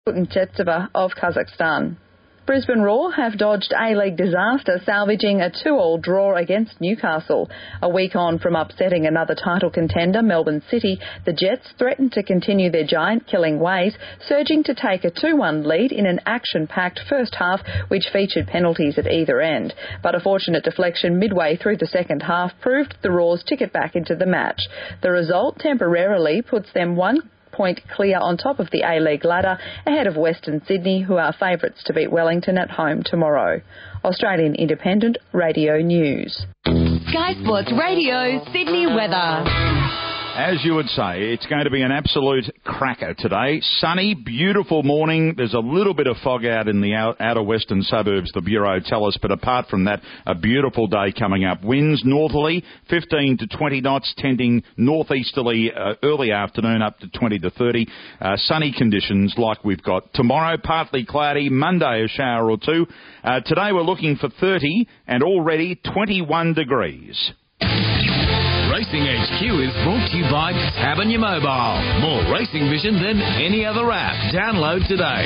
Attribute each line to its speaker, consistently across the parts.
Speaker 1: Kuznetsova of Kazakhstan. Brisbane Roar have dodged A-League disaster, salvaging a 2-2 draw against Newcastle. A week on from upsetting another title contender, Melbourne City, the Jets threatened to continue their giant-killing ways, surging to take a 2-1 lead in an action-packed first half which featured penalties at either end. But a fortunate deflection midway through the second half proved the Roar's ticket back into the match. The result temporarily puts them 1 point clear on top of the A-League ladder, ahead of Western Sydney, who are favourites to beat Wellington at home tomorrow. Australian Independent Radio News.
Speaker 2: Sky Sports Radio, Sydney weather.
Speaker 3: As you would say, it's going to be an absolute cracker today. Sunny, beautiful morning. There's a little bit of fog out in the outer western suburbs, the Bureau tell us, but apart from that, a beautiful day coming up. Winds northerly, 15 to 20 knots, tending northeasterly early afternoon up to 20 to 30. Sunny conditions like we've got. Tomorrow, partly cloudy. Monday, a shower or two. Today, we're looking for 30 and already 21 degrees.
Speaker 4: Racing HQ is brought to you by Tab on your mobile. More racing vision than any other app. Download today.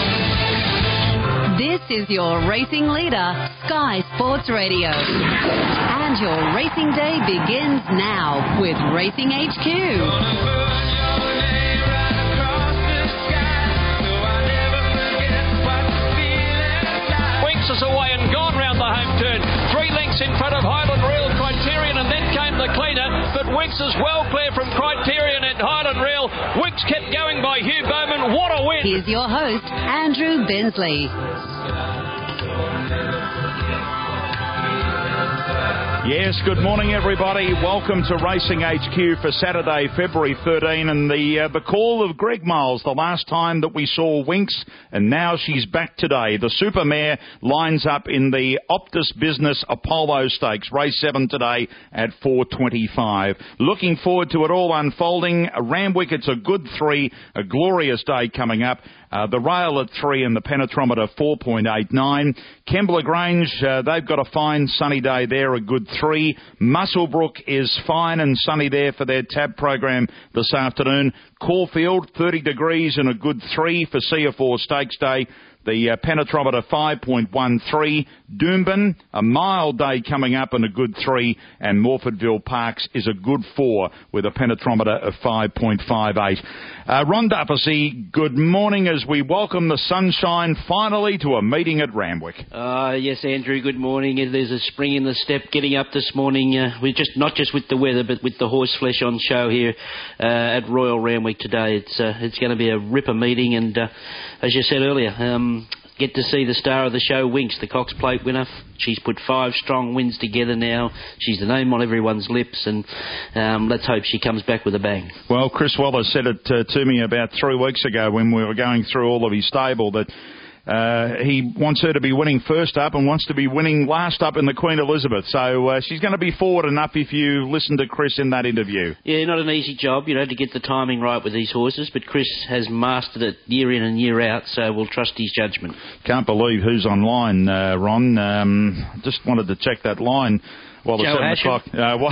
Speaker 2: This is your racing leader, Sky Sports Radio. And your racing day begins now with Racing HQ.
Speaker 5: Winks is away and gone round the home turn. 3 lengths in front of Highland Real Criterion, and then came the cleaner, but Winks is well clear from Criterion and Highland Real. Winks kept going by Hugh Bowman. What a win!
Speaker 2: Here's your host, Andrew Bensley.
Speaker 3: Yes, good morning everybody. Welcome to Racing HQ for Saturday, February 13, and the call of Greg Miles, the last time that we saw Winks, and now she's back today. The Supermare lines up in the Optus Business Apollo Stakes, race 7 today at 4:25. Looking forward to it all unfolding. Randwick, it's a good 3, a glorious day coming up. The rail at 3 and the penetrometer 4.89. Kembla Grange, they've got a fine sunny day there, a good 3. Muswellbrook is fine and sunny there for their tab program this afternoon. Caulfield, 30 degrees and a good 3 for CF4 Stakes Day. The penetrometer 5.13. Doomben, a mild day coming up and a good 3. And Morfordville Parks is a good 4 with a penetrometer of 5.58. Ron Duffy, good morning as we welcome the sunshine finally to a meeting at Randwick.
Speaker 6: Yes, Andrew, good morning. There's a spring in the step getting up this morning. We're just not just with the weather, but with the horse flesh on show here at Royal Randwick today. It's going to be a ripper meeting, and as you said earlier, get to see the star of the show, Winks, the Cox Plate winner. She's put 5 strong wins together now. She's the name on everyone's lips, and let's hope she comes back with a bang.
Speaker 3: Well, Chris Waller said it to me about 3 weeks ago when we were going through all of his stable that he wants her to be winning first up and wants to be winning last up in the Queen Elizabeth. So she's going to be forward enough if you listen to Chris in that interview.
Speaker 6: Yeah, not an easy job, to get the timing right with these horses, but Chris has mastered it year in and year out, so we'll trust his judgment.
Speaker 3: Can't believe who's online, Ron. Just wanted to check that line. Well,
Speaker 6: Joe
Speaker 3: Hasham.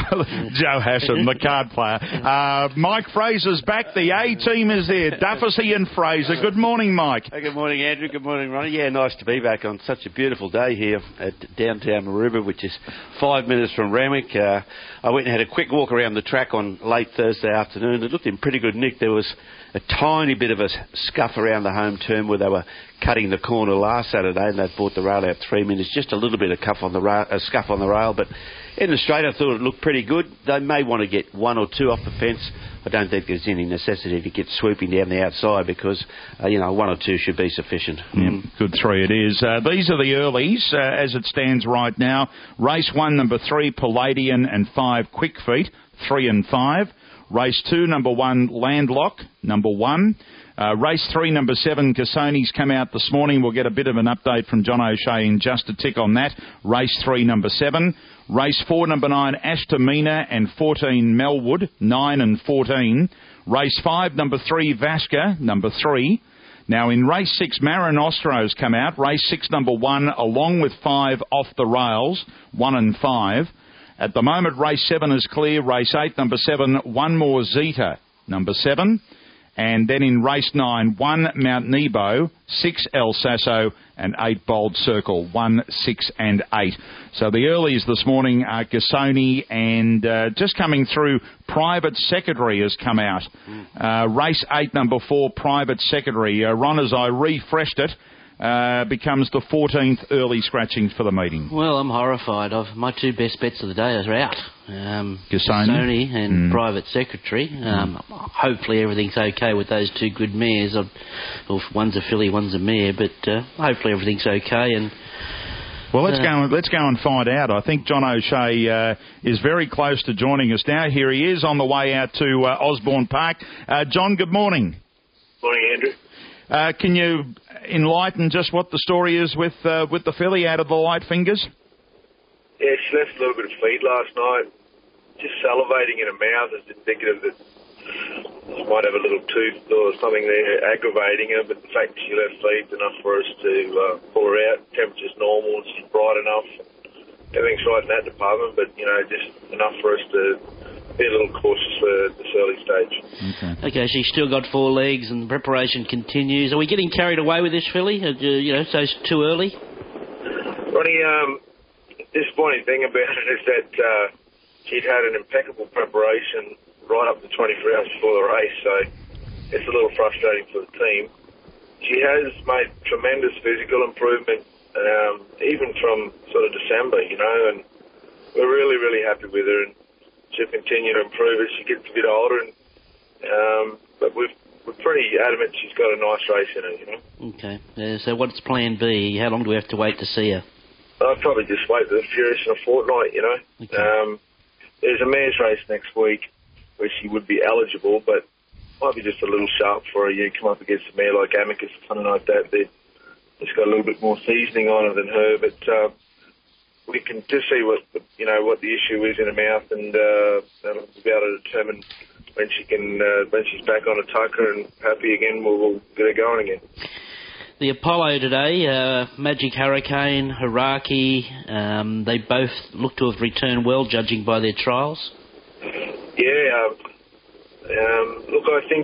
Speaker 3: Joe Hasham, the card player. Mike Fraser's back. The A-team is there. Duffy and Fraser. Good morning, Mike.
Speaker 7: Hey, good morning, Andrew. Good morning, Ronnie. Yeah, nice to be back on such a beautiful day here at downtown Maroubra, which is 5 minutes from Randwick. I went and had a quick walk around the track on late Thursday afternoon. It looked in pretty good nick. There was a tiny bit of a scuff around the home turn where they were cutting the corner last Saturday, and they brought the rail out 3 minutes. Just a little bit of scuff on the rail, but in the straight I thought it looked pretty good. They may want to get 1 or 2 off the fence. I don't think there's any necessity to get swooping down the outside because, 1 or 2 should be sufficient.
Speaker 3: Good 3 it is. These are the earlies as it stands right now. Race 1, number 3, Palladian, and 5, Quick Feet, 3 and 5. Race 2, number 1, Landlock, number 1. Race 3, number 7, Cassoni's come out this morning. We'll get a bit of an update from John O'Shea in just a tick on that. Race 3, number 7. Race 4, number 9, Ashtamina, and 14, Melwood, 9 and 14. Race 5, number 3, Vasca, number 3. Now in race 6, Marin Ostro's come out. Race 6, number 1, along with 5, Off the Rails, 1 and 5. At the moment, race 7 is clear. Race 8, number 7, One More Zeta, number 7. And then in race 9, 1 Mount Nebo, 6 El Sasso, and 8 Bold Circle, 1, 6 and 8. So the earlies this morning are Gassoni, and just coming through, Private Secretary has come out. Race 8, number 4, Private Secretary. Ron, as I refreshed it, becomes the 14th early scratchings for the meeting.
Speaker 6: Well, I'm horrified. My two best bets of the day are out.
Speaker 3: Gassoni
Speaker 6: and Private Secretary. Hopefully everything's okay with those two good mares. Well, one's a filly, one's a mare, but hopefully everything's okay. And
Speaker 3: well, let's go and find out. I think John O'Shea is very close to joining us now. Here he is on the way out to Osborne Park. John, good morning.
Speaker 8: Morning, Andrew.
Speaker 3: Can you enlighten just what the story is with the filly out of the Light Fingers?
Speaker 8: Yeah, she left a little bit of feed last night. Just salivating in her mouth is indicative that she might have a little tooth or something there aggravating her, but the fact that she left feed's enough for us to pull her out. Temperature's normal, she's bright enough. Everything's right in that department, but, just enough for us to be a little cautious for this early stage.
Speaker 6: Okay, she's still got 4 legs and the preparation continues. Are we getting carried away with this filly? So it's too early?
Speaker 8: Ronnie, the disappointing thing about it is that she'd had an impeccable preparation right up to 24 hours before the race, so it's a little frustrating for the team. She has made tremendous physical improvement, even from sort of December, and we're really, really happy with her, and she'll continue to improve as she gets a bit older, but we're pretty adamant she's got a nice race in her,
Speaker 6: Okay, so what's plan B? How long do we have to wait to see her?
Speaker 8: I'll probably just wait for the Furious in a fortnight, Okay. There's a mares race next week where she would be eligible, but might be just a little sharp for her. You come up against a mare like Amicus or something like that. It's got a little bit more seasoning on her than her, but we can just see what the issue is in her mouth, and that'll be able to determine when she's back on a tucker and happy again. We'll get her going again.
Speaker 6: The Apollo today, Magic Hurricane, Haraki, they both look to have returned well, judging by their trials.
Speaker 8: Yeah, look, I think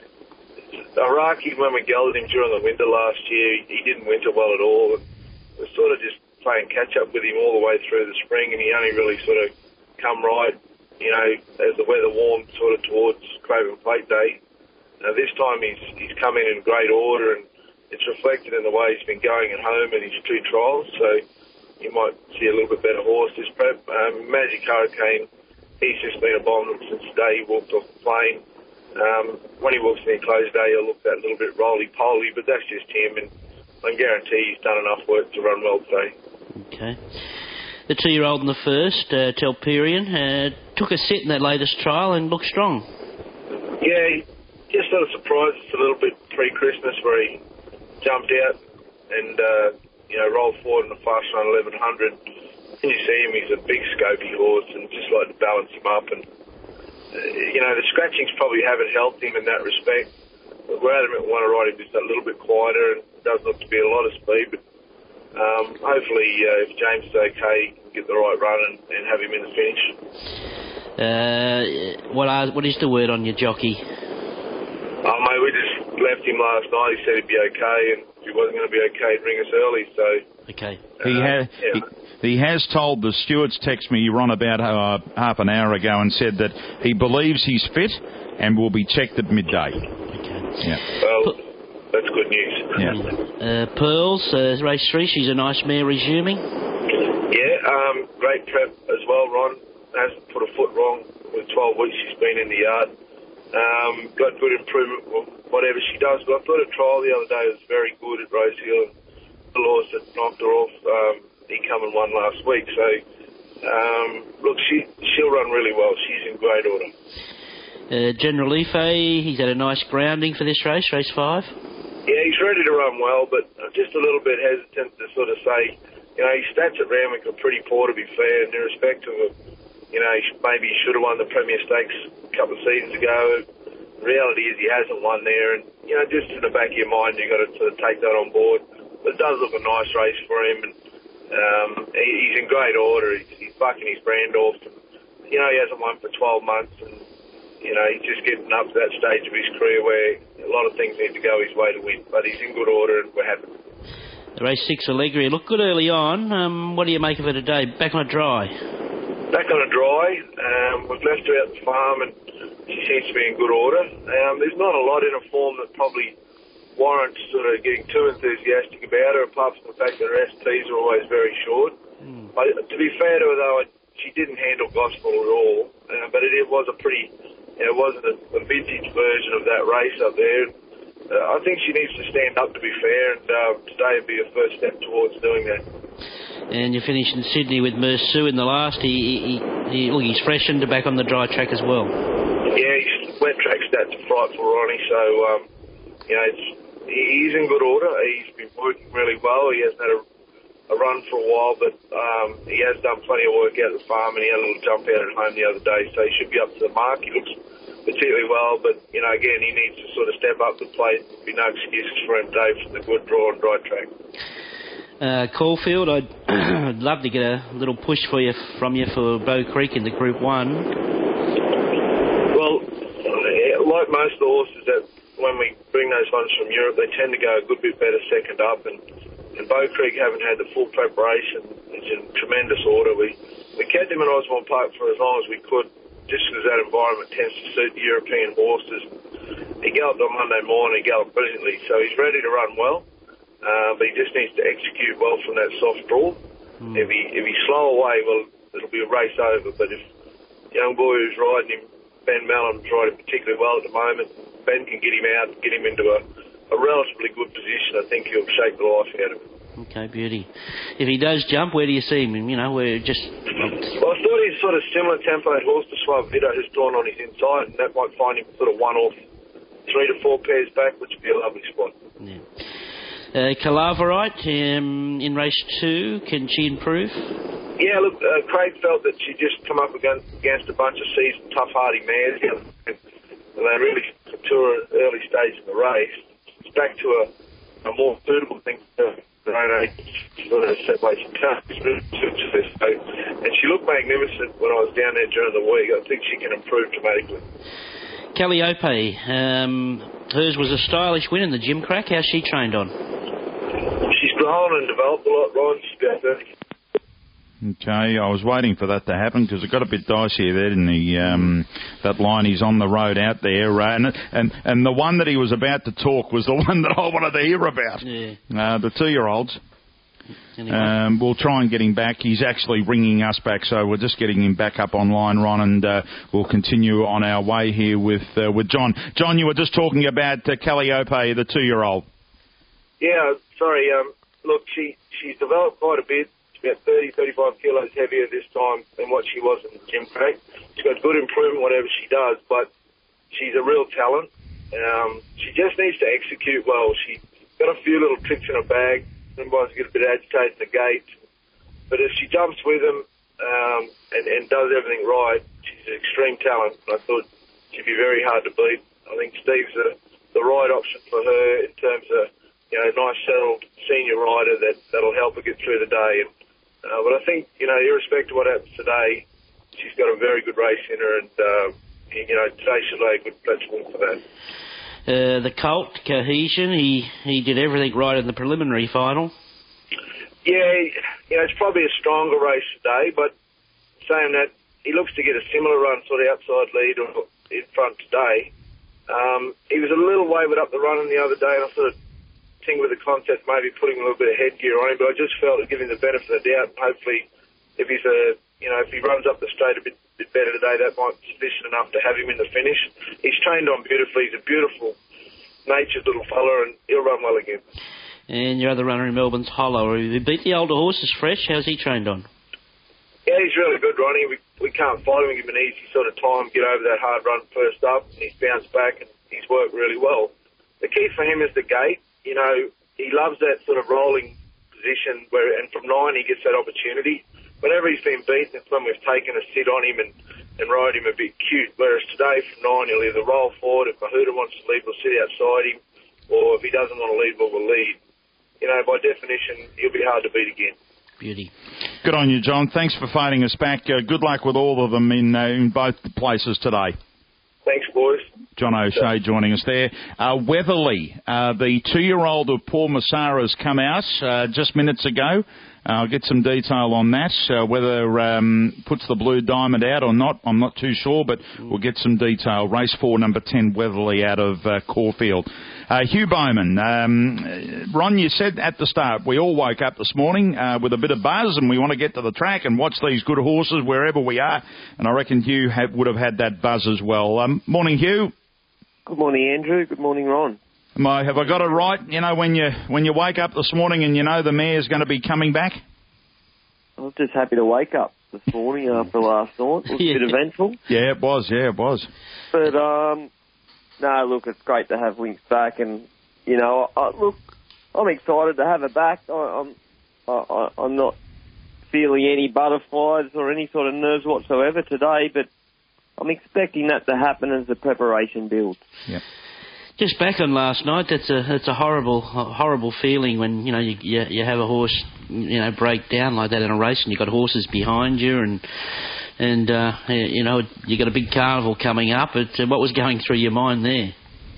Speaker 8: Haraki, when we gelded him during the winter last year, he didn't winter well at all. We're sort of just playing catch-up with him all the way through the spring, and he only really sort of come right, as the weather warmed sort of towards Craven Plate Day. This time he's come in great order, and it's reflected in the way he's been going at home in his 2 trials, so you might see a little bit better horse this prep. Magic Hurricane, he's just been a bomb since the day he walked off the plane. When he walks in closed day, he'll look that little bit roly-poly, but that's just him, and I can guarantee he's done enough work to run well today. Okay.
Speaker 6: The 2-year-old in the first, Telperion, took a sit in that latest trial and looked strong.
Speaker 8: Yeah, he just sort of surprised us a little bit pre-Christmas where he jumped out and, rolled forward in the fast run 1100. And you see him, he's a big scopy horse and just like to balance him up. And, the scratchings probably haven't helped him in that respect. But we're adamant we want to ride him just a little bit quieter, and it does look to be a lot of speed. But hopefully, if James is okay, he can get the right run and have him in the finish.
Speaker 6: What is the word on your jockey?
Speaker 8: Oh, mate, we just left him last night. He said he'd be okay, and if he wasn't going to be okay, he'd ring us early. So
Speaker 6: okay.
Speaker 3: He has told the stewards, text me, Ron, about half an hour ago, and said that he believes he's fit and will be checked at midday.
Speaker 6: Okay.
Speaker 3: Yeah.
Speaker 8: Well, that's good news.
Speaker 3: Yeah.
Speaker 6: Pearls, race 3. She's a nice mare resuming.
Speaker 8: Yeah. Great prep as well. Ron hasn't put a foot wrong with 12 weeks she's been in the yard. Got good improvement with whatever she does. But I thought a trial the other day was very good at Rosehill. The horse that knocked her off, he come and won last week. So, look, she'll run really well. She's in great order.
Speaker 6: General Ife, he's had a nice grounding for this race 5.
Speaker 8: Yeah, he's ready to run well, but I'm just a little bit hesitant to sort of say, his stats at Randwick are pretty poor, to be fair, and in respect to him, maybe he should have won the Premier Stakes a couple of seasons ago. The reality is he hasn't won there, and, just in the back of your mind, you've got to sort of take that on board. But it does look a nice race for him, and he's in great order. He's bucking his brand off. And, he hasn't won for 12 months, and he's just getting up to that stage of his career where a lot of things need to go his way to win. But he's in good order and we're happy.
Speaker 6: The race 6, Allegria, looked good early on. What do you make of her today? Back on a dry?
Speaker 8: Back on a dry. We've left her out the farm and she seems to be in good order. There's not a lot in her form that probably warrants sort of getting too enthusiastic about her, apart from the fact that her STs are always very short. But to be fair to her, though, she didn't handle Gospel at all. But it was a pretty, it wasn't a vintage version of that race up there. I think she needs to stand up, to be fair, and today would be a first step towards doing that.
Speaker 6: And you finished in Sydney with Mersu in the last. He's freshened back on the dry track as well.
Speaker 8: Yeah, his wet track stats are frightful, Ronnie. So, he's in good order. He's been working really well. He hasn't had a run for a while, but he has done plenty of work out at the farm, and he had a little jump out at home the other day, so he should be up to the mark. He looks particularly well, but, again, he needs to sort of step up the plate. There'll be no excuses for him, Dave, from the good draw and dry track.
Speaker 6: Caulfield, I'd love to get a little push from you for Bow Creek in the Group 1.
Speaker 8: Well, like most of the horses that when we bring those ones from Europe, they tend to go a good bit better second up, and Bow Creek haven't had the full preparation. It's in tremendous order. We kept him in Osborne Park for as long as we could, just because that environment tends to suit the European horses. He galloped on Monday morning, he galloped brilliantly, so he's ready to run well, but he just needs to execute well from that soft draw. If he's slow away, well, it'll be a race over, but if young boy who's riding him, Ben Mallon's riding particularly well at the moment, Ben can get him out, get him into a relatively good position. I think he'll shake the life out of him.
Speaker 6: Okay, beauty. If he does jump, where do you see him? We're just...
Speaker 8: Well, I thought he's sort of similar tempo horse to Suavito, who's drawn on his inside, and that might find him sort of 1 off 3 to 4 pairs back, which would be a lovely spot.
Speaker 6: Yeah. Calaverite in race 2, can she improve?
Speaker 8: Yeah, look, Craig felt that she just come up against a bunch of seasoned, tough, hardy mares, and they really to her early stage in the race. It's back to a more suitable thing for her. And she looked magnificent when I was down there during the week. I think she can improve dramatically.
Speaker 6: Calliope, hers was a stylish win in the gym crack. How's she trained on?
Speaker 8: She's grown and developed a lot, Ron. She's about 30.
Speaker 3: Okay, I was waiting for that to happen because it got a bit dicey there, didn't he? That line, he's on the road out there, and the one that he was about to talk was the one that I wanted to hear about. Yeah. The 2-year-olds. Anyway. We'll try and get him back. He's actually ringing us back, so we're just getting him back up online, Ron, and we'll continue on our way here with John. John, you were just talking about Calliope, the 2-year-old.
Speaker 8: Yeah, sorry. Look, she's developed quite a bit. About 30, 35 kilos heavier this time than what she was in the gym crack. She's got good improvement whatever she does, but she's a real talent. She just needs to execute well. She's got a few little tricks in her bag. Sometimes get a bit agitated in the gate. But if she jumps with them and does everything right, she's an extreme talent. And I thought she'd be very hard to beat. I think Steve's the right option for her in terms of a nice settled senior rider that'll help her get through the day. But I think, irrespective of what happens today, she's got a very good race in her, and, today she'll lay a good platform for that.
Speaker 6: The colt, Cohesion, he did everything right in the preliminary final.
Speaker 8: Yeah, it's probably a stronger race today, but saying that, he looks to get a similar run, sort of outside lead or in front today. He was a little wavered up the running the other day, and I sort of with the concept, maybe putting a little bit of headgear on him, but I just felt it giving the benefit of the doubt. And hopefully, if he's if he runs up the straight a bit better today, that might be sufficient enough to have him in the finish. He's trained on beautifully. He's a beautiful natured little fella, and he'll run well again.
Speaker 6: And your other runner in Melbourne's Hollow. He beat the older horses fresh. How's he trained on?
Speaker 8: Yeah, he's really good, Ronnie. We can't fight him. Give him an easy sort of time, get over that hard run first up, and he's bounced back, and he's worked really well. The key for him is the gait. He loves that sort of rolling position and from 9 he gets that opportunity. Whenever he's been beaten, it's when we've taken a sit on him and rode him a bit cute. Whereas today from 9 he'll either roll forward, if Mahuta wants to lead, we'll sit outside him, or if he doesn't want to lead, we'll lead. By definition, he'll be hard to beat again.
Speaker 6: Beauty.
Speaker 3: Good on you, John. Thanks for phoning us back. Good luck with all of them in both places today.
Speaker 8: Thanks, boys.
Speaker 3: John O'Shea joining us there. Weatherly, the 2-year-old of Paul Massara has come out just minutes ago. I'll get some detail on that. Whether puts the Blue Diamond out or not, I'm not too sure, but we'll get some detail. Race 4, number 10, Weatherly out of Caulfield. Hugh Bowman, Ron, you said at the start, we all woke up this morning with a bit of buzz and we want to get to the track and watch these good horses wherever we are. And I reckon Hugh would have had that buzz as well. Morning, Hugh.
Speaker 9: Good morning, Andrew. Good morning, Ron.
Speaker 3: Have I got it right? You know, when you wake up this morning and you know the mare's going to be coming back?
Speaker 9: I was just happy to wake up this morning after last night. It was a bit eventful.
Speaker 3: Yeah, it was.
Speaker 9: But, no, look, it's great to have Winks back. And, you know, I'm excited to have her back. I'm not feeling any butterflies or any sort of nerves whatsoever today, but I'm expecting that to happen as the preparation builds.
Speaker 3: Yeah.
Speaker 6: Just back on last night, it's a horrible feeling when you have a horse break down like that in a race and you've got horses behind you and you got a big carnival coming up. But what was going through your mind there?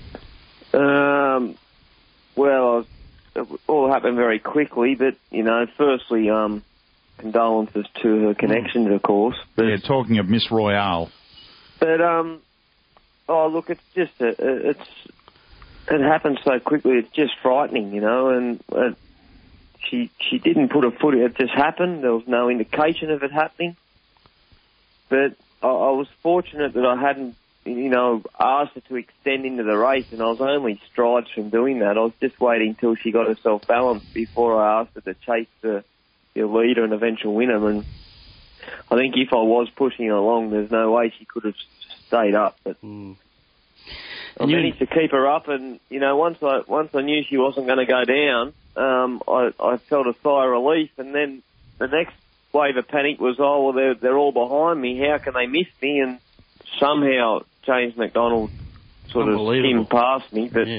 Speaker 9: Well, it all happened very quickly, but firstly, condolences to her connections, of course.
Speaker 3: But, yeah, talking of Miss Royale.
Speaker 9: But look, it's just it happened so quickly. It's just frightening, and she didn't put her foot. It just happened. There was no indication of it happening. But I was fortunate that I hadn't, asked her to extend into the race, and I was only strides from doing that. I was just waiting till she got herself balanced before I asked her to chase the leader and eventual winner. And I think if I was pushing her along, there's no way she could have stayed up. But I managed to keep her up, and once I knew she wasn't going to go down, I felt a sigh of relief. And then the next wave of panic was, they're all behind me. How can they miss me? And somehow James McDonald sort of skimmed past me. But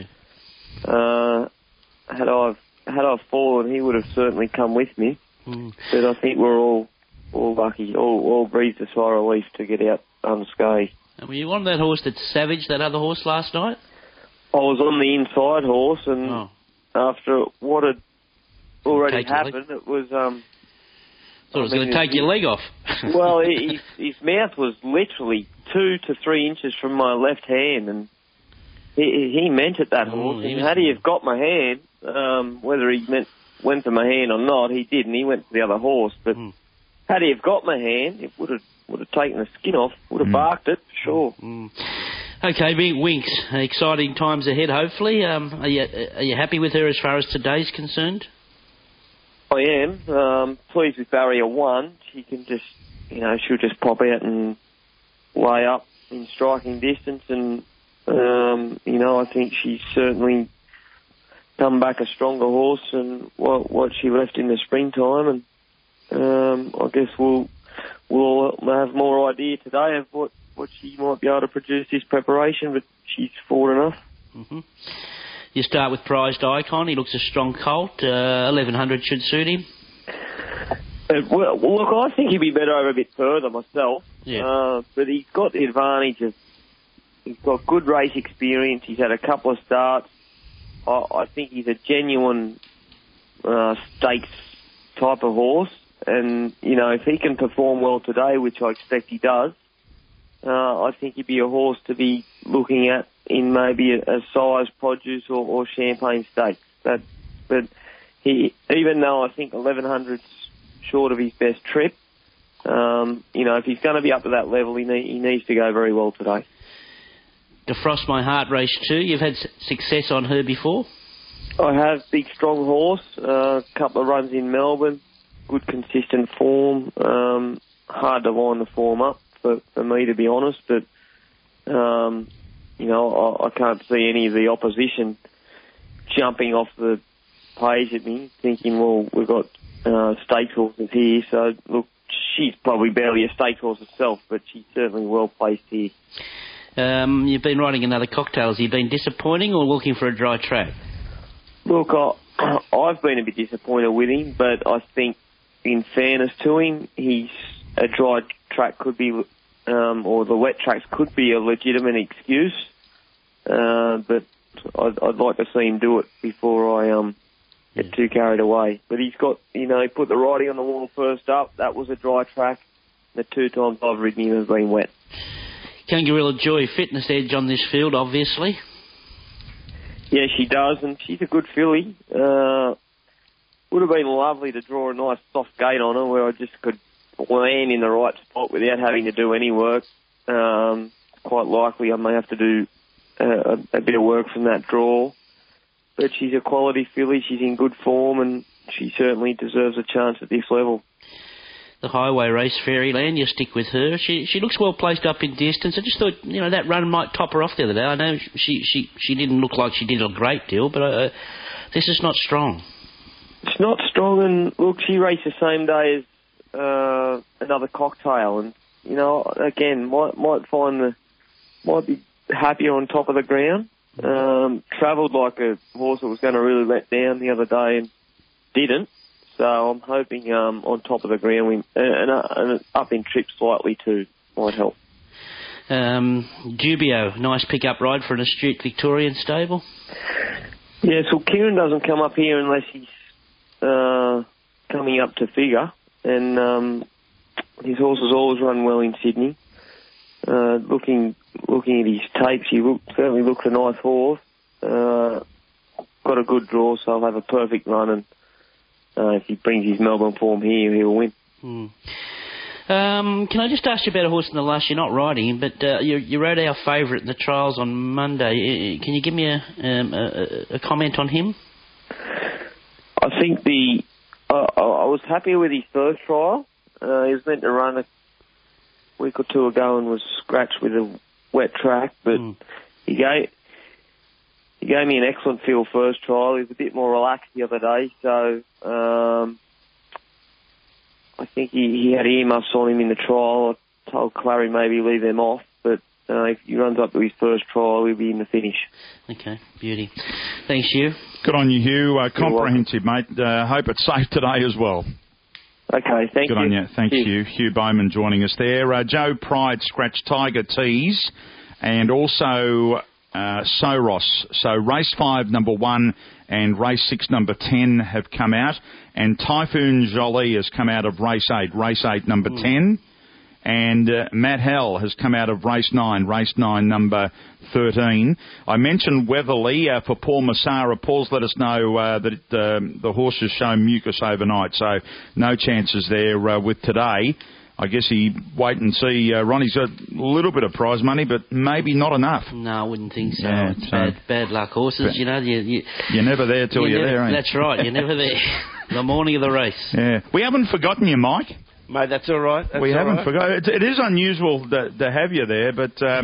Speaker 9: had I fallen, he would have certainly come with me. But I think we're all lucky, all breathed a sigh of relief to get out unscathed.
Speaker 6: And were you on that horse that savaged that other horse last night?
Speaker 9: I was on the inside horse, and after what had already happened, it was...
Speaker 6: thought it was going to take your leg off.
Speaker 9: Well, his mouth was literally 2 to 3 inches from my left hand, and he meant it, that horse. And had he have got my hand, whether he went for my hand or not, he didn't. He went for the other horse. But had he have got my hand, it would have taken the skin off, would have barked it, sure.
Speaker 6: Okay, Winks, exciting times ahead, hopefully. Are you happy with her as far as today's concerned?
Speaker 9: I am. Pleased with barrier 1. She can just, she'll just pop out and lay up in striking distance. And, I think she's certainly come back a stronger horse than what she left in the springtime. And I guess we'll have more idea today of what she might be able to produce this preparation, but she's forward enough.
Speaker 6: Mm-hmm. You start with Prized Icon. He looks a strong colt. 1100 should suit him.
Speaker 9: Well, look, I think he'd be better over a bit further myself.
Speaker 6: Yeah.
Speaker 9: But he's got the advantage of he's got good race experience. He's had a couple of starts. I think he's a genuine stakes type of horse. And, if he can perform well today, which I expect he does, I think he'd be a horse to be looking at in maybe a size produce or Champagne Stakes. But he, even though I think 1100's short of his best trip, if he's going to be up to that level, he needs to go very well today.
Speaker 6: Defrost My Heart race 2. You've had success on her before?
Speaker 9: I have. Big, strong horse. A couple of runs in Melbourne. Good, consistent form. Hard to line the form up for me, to be honest. But, I can't see any of the opposition jumping off the page at me, thinking, well, we've got stakes horses here. So, look, she's probably barely a stakes horse herself, but she's certainly well placed here.
Speaker 6: You've been riding another cocktail. Has he been disappointing or looking for a dry track?
Speaker 9: Look, I've been a bit disappointed with him, but I think in fairness to him, a dry track could be or the wet tracks could be a legitimate excuse, but I'd like to see him do it before I get too carried away. But he's got, he put the writing on the wall first up. That was a dry track. The 2 times I've ridden him has been wet.
Speaker 6: Kangaroo Joy fitness edge on this field, obviously.
Speaker 9: Yeah, she does, and she's a good filly. Would have been lovely to draw a nice soft gate on her where I just could land in the right spot without having to do any work. Quite likely I may have to do a bit of work from that draw. But she's a quality filly, she's in good form, and she certainly deserves a chance at this level.
Speaker 6: The highway race, Fairyland, you stick with her. She looks well placed up in distance. I just thought, that run might top her off the other day. I know she didn't look like she did a great deal, but this is not strong.
Speaker 9: It's not strong, and look, she raced the same day as another Cocktail, and again might be happier on top of the ground. Travelled like a horse that was going to really let down the other day and didn't. So I'm hoping on top of the ground and up in trip slightly too might help.
Speaker 6: Dubio, nice pick-up ride for an astute Victorian stable.
Speaker 9: Yeah, so Kieran doesn't come up here unless he's coming up to figure, and his horses always run well in Sydney. Looking at his tapes, he certainly looks a nice horse. Got a good draw, so I'll have a perfect run, and if he brings his Melbourne form here, he'll win.
Speaker 6: Can I just ask you about a horse in the last? You're not riding him, but you rode our favourite in the trials on Monday. Can you give me a comment on him?
Speaker 9: I think I was happy with his first trial. He was meant to run a week or two ago and was scratched with a wet track, but he gave me an excellent feel first trial. He was a bit more relaxed the other day, so I think he had earmuffs on him in the trial. I told Clary maybe leave them off, but if he runs up to his first trial, he'll be in the finish.
Speaker 6: Okay, beauty. Thanks, Hugh.
Speaker 3: Good on you, Hugh. Comprehensive, mate. Hope it's safe today as well.
Speaker 9: Okay, thank you.
Speaker 3: Good on you. Thanks, Hugh. Hugh Bowman joining us there. Joe Pride scratched Tiger Tease and also Soros. So race 5, number 1, and race 6, number 10 have come out. And Typhoon Jolie has come out of race 8, number 10. And Matt Hell has come out of race 9, number 13. I mentioned Weatherly for Paul Massara. Paul's let us know that the horse has shown mucus overnight, so no chances there with today. I guess he wait and see. Ronnie's got a little bit of prize money, but maybe not enough.
Speaker 6: No, I wouldn't think so.
Speaker 3: Yeah,
Speaker 6: it's bad luck horses,
Speaker 3: You're never there till you're there, ain't you?
Speaker 6: That's right, you're never there. The morning of the race.
Speaker 3: Yeah. We haven't forgotten you, Mike.
Speaker 7: Mate, that's all right.
Speaker 3: We haven't forgotten. It is unusual to have you there, but...
Speaker 6: How